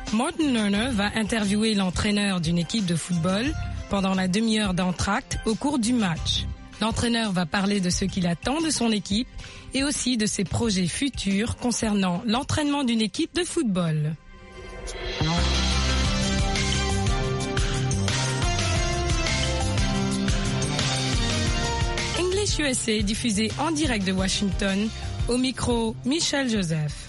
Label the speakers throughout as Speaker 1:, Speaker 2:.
Speaker 1: Martin Lerner va interviewer l'entraîneur d'une équipe de football pendant la demi-heure d'entracte au cours du match. L'entraîneur va parler de ce qu'il attend de son équipe et aussi de ses projets futurs concernant l'entraînement d'une équipe de football. English USA diffusé en direct de Washington, au micro Michel Joseph.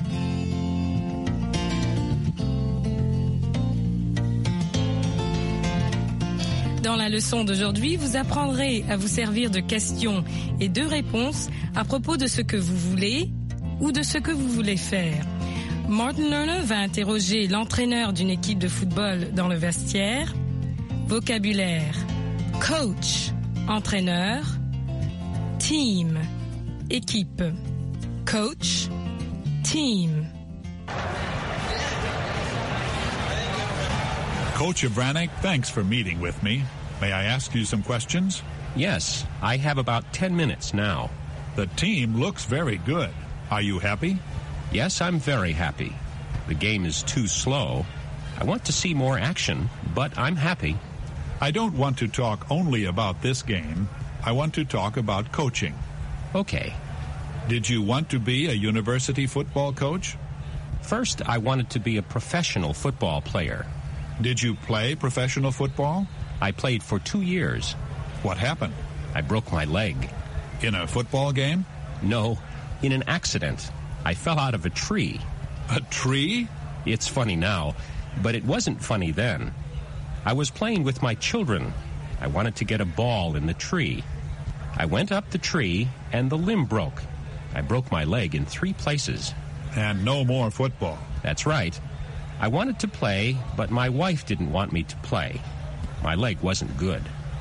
Speaker 1: Dans la leçon d'aujourd'hui, vous apprendrez à vous servir de questions et de réponses à propos de ce que vous voulez ou de ce que vous voulez faire. Martin Lerner va interroger l'entraîneur d'une équipe de football dans le vestiaire. Vocabulaire: coach, entraîneur; team, équipe. Coach, team.
Speaker 2: Coach Abranek, thanks for meeting with me. May I ask you some questions?
Speaker 3: Yes, I have about 10 minutes now.
Speaker 2: The team looks very good. Are you happy?
Speaker 3: Yes, I'm very happy. The game is too slow. I want to see more action, but I'm happy.
Speaker 2: I don't want to talk only about this game. I want to talk about coaching.
Speaker 3: Okay.
Speaker 2: Did you want to be a university football coach?
Speaker 3: First, I wanted to be a professional football player.
Speaker 2: Did you play professional football?
Speaker 3: I played for 2 years.
Speaker 2: What happened?
Speaker 3: I broke my leg.
Speaker 2: In a football game?
Speaker 3: No, in an accident. I fell out of a tree.
Speaker 2: A tree?
Speaker 3: It's funny now, but it wasn't funny then. I was playing with my children. I wanted to get a ball in the tree. I went up the tree, and the limb broke. I broke my leg in 3 places.
Speaker 2: And no more football.
Speaker 3: That's right. I wanted to play, but my wife didn't want me to play. My leg wasn't good.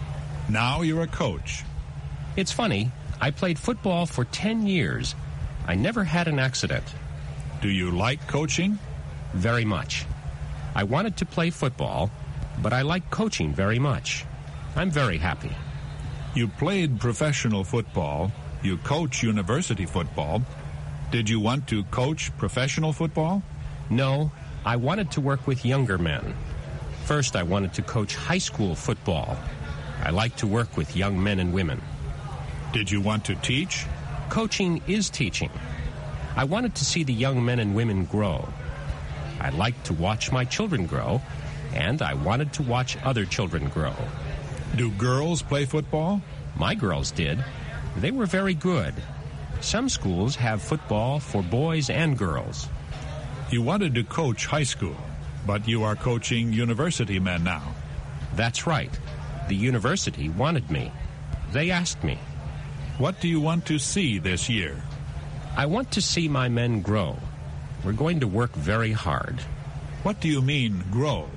Speaker 2: Now you're a coach.
Speaker 3: It's funny, I played football for 10 years. I never had an accident.
Speaker 2: Do you like coaching?
Speaker 3: Very much. I wanted to play football, but I like coaching very much. I'm very happy.
Speaker 2: You played professional football. You coach university football. Did you want to coach professional football?
Speaker 3: No, I wanted to work with younger men. First, I wanted to coach high school football. I like to work with young men and women.
Speaker 2: Did you want to teach?
Speaker 3: Coaching is teaching. I wanted to see the young men and women grow. I liked to watch my children grow, and I wanted to watch other children grow.
Speaker 2: Do girls play football?
Speaker 3: My girls did. They were very good. Some schools have football for boys and girls.
Speaker 2: You wanted to coach high school, but you are coaching university men now.
Speaker 3: That's right. The university wanted me. They asked me.
Speaker 2: What do you want to see this year?
Speaker 3: I want to see my men grow. We're going to work very hard.
Speaker 2: What do you mean, grow?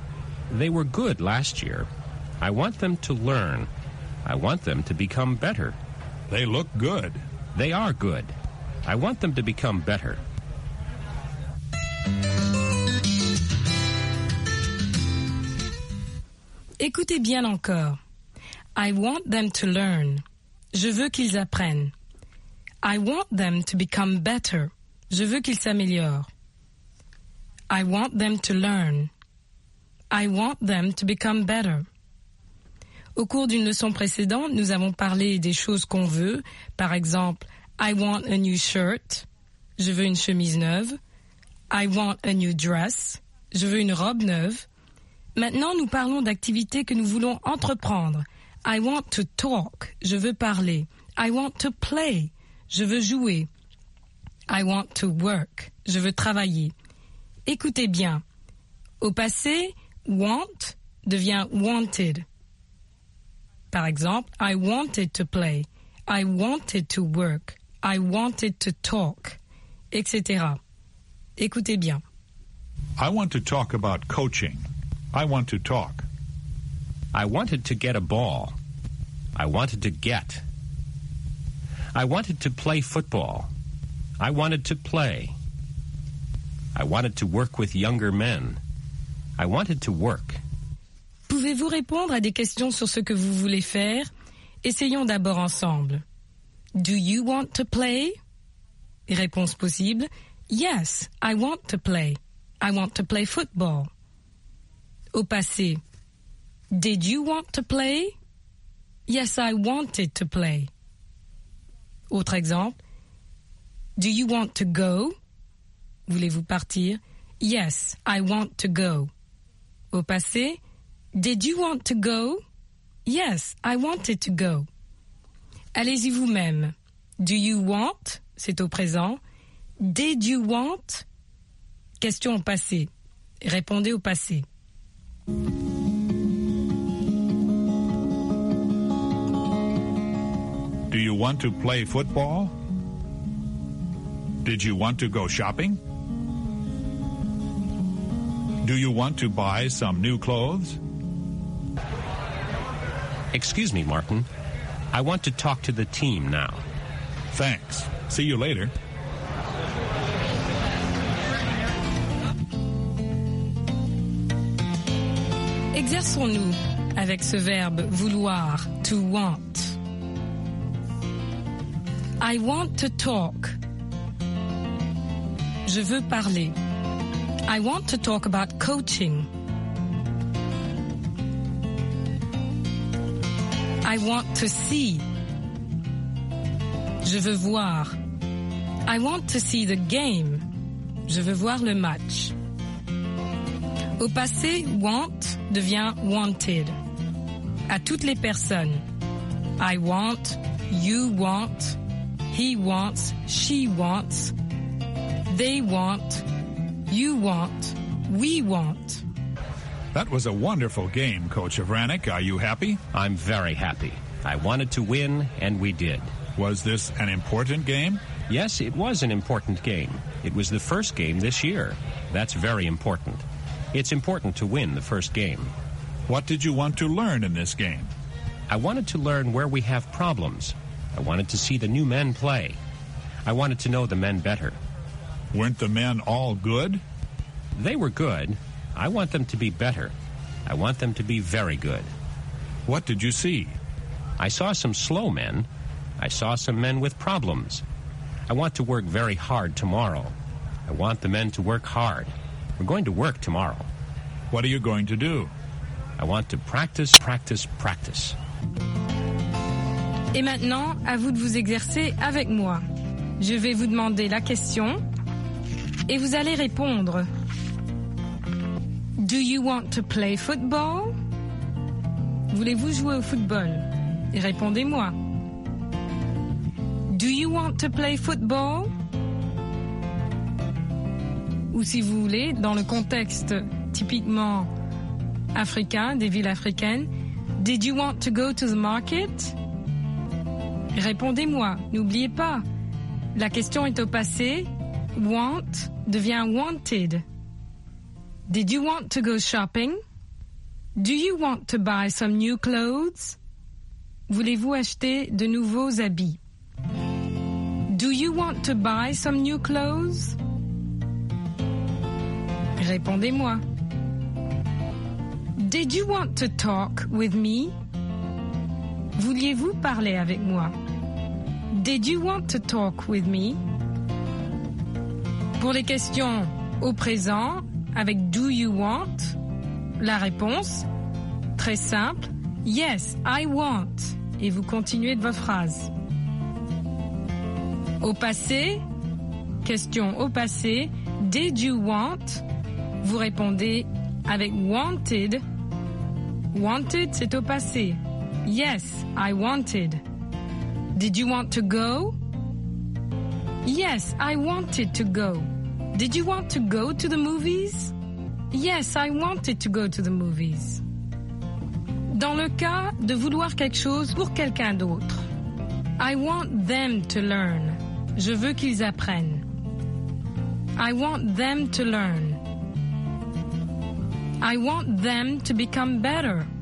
Speaker 3: They were good last year. I want them to learn. I want them to become better.
Speaker 2: They look good.
Speaker 3: They are good. I want them to become better.
Speaker 1: Écoutez bien encore. I want them to learn. Je veux qu'ils apprennent. I want them to become better. Je veux qu'ils s'améliorent. I want them to learn. I want them to become better. Au cours d'une leçon précédente, nous avons parlé des choses qu'on veut. Par exemple, I want a new shirt. Je veux une chemise neuve. I want a new dress. Je veux une robe neuve. Maintenant, nous parlons d'activités que nous voulons entreprendre. I want to talk. Je veux parler. I want to play. Je veux jouer. I want to work. Je veux travailler. Écoutez bien. Au passé, want devient wanted. Par exemple, I wanted to play. I wanted to work. I wanted to talk, etc. Écoutez bien.
Speaker 2: I want to talk about coaching. I want to talk.
Speaker 3: I wanted to get a ball. I wanted to get. I wanted to play football. I wanted to play. I wanted to work with younger men. I wanted to work.
Speaker 1: Pouvez-vous répondre à des questions sur ce que vous voulez faire? Essayons d'abord ensemble. Do you want to play? Réponse possible. Yes, I want to play. I want to play football. Au passé, did you want to play? Yes, I wanted to play. Autre exemple, do you want to go? Voulez-vous partir? Yes, I want to go. Au passé, did you want to go? Yes, I wanted to go. Allez-y vous-même. Do you want? C'est au présent. Did you want? Question au passé. Répondez au passé.
Speaker 2: Do you want to play football? Did you want to go shopping? Do you want to buy some new clothes?
Speaker 3: Excuse me, Martin. I want to talk to the team now.
Speaker 2: Thanks. See you later.
Speaker 1: Exerçons-nous avec ce verbe vouloir, to want. I want to talk. Je veux parler. I want to talk about coaching. I want to see. Je veux voir. I want to see the game. Je veux voir le match. Au passé, want devient wanted. À toutes les personnes. I want, you want, he wants, she wants, they want, you want, we want.
Speaker 2: That was a wonderful game, Coach Avranek. Are you happy?
Speaker 3: I'm very happy. I wanted to win, and we did.
Speaker 2: Was this an important game?
Speaker 3: Yes, it was an important game. It was the first game this year. That's very important. It's important to win the first game.
Speaker 2: What did you want to learn in this game?
Speaker 3: I wanted to learn where we have problems. I wanted to see the new men play. I wanted to know the men better.
Speaker 2: Weren't the men all good?
Speaker 3: They were good. I want them to be better. I want them to be very good.
Speaker 2: What did you see?
Speaker 3: I saw some slow men. I saw some men with problems. I want to work very hard tomorrow. I want the men to work hard. We're going to work tomorrow.
Speaker 2: What are you going to do?
Speaker 3: I want to practice, practice, practice.
Speaker 1: Et maintenant, à vous de vous exercer avec moi. Je vais vous demander la question et vous allez répondre. Do you want to play football? Voulez-vous jouer au football? Et répondez-moi. Do you want to play football? Ou si vous voulez, dans le contexte typiquement africain, des villes africaines, did you want to go to the market? Répondez-moi, n'oubliez pas, la question est au passé, want devient wanted. Did you want to go shopping? Do you want to buy some new clothes? Voulez-vous acheter de nouveaux habits? Do you want to buy some new clothes? Répondez-moi. Did you want to talk with me? Vouliez-vous parler avec moi? Did you want to talk with me? Pour les questions au présent, avec do you want, la réponse, très simple, yes, I want. Et vous continuez de votre phrase. Au passé, question au passé, did you want? Vous répondez avec wanted. Wanted, c'est au passé. Yes, I wanted. Did you want to go? Yes, I wanted to go. Did you want to go to the movies? Yes, I wanted to go to the movies. Dans le cas de vouloir quelque chose pour quelqu'un d'autre, I want them to learn. Je veux qu'ils apprennent. I want them to learn. I want them to become better.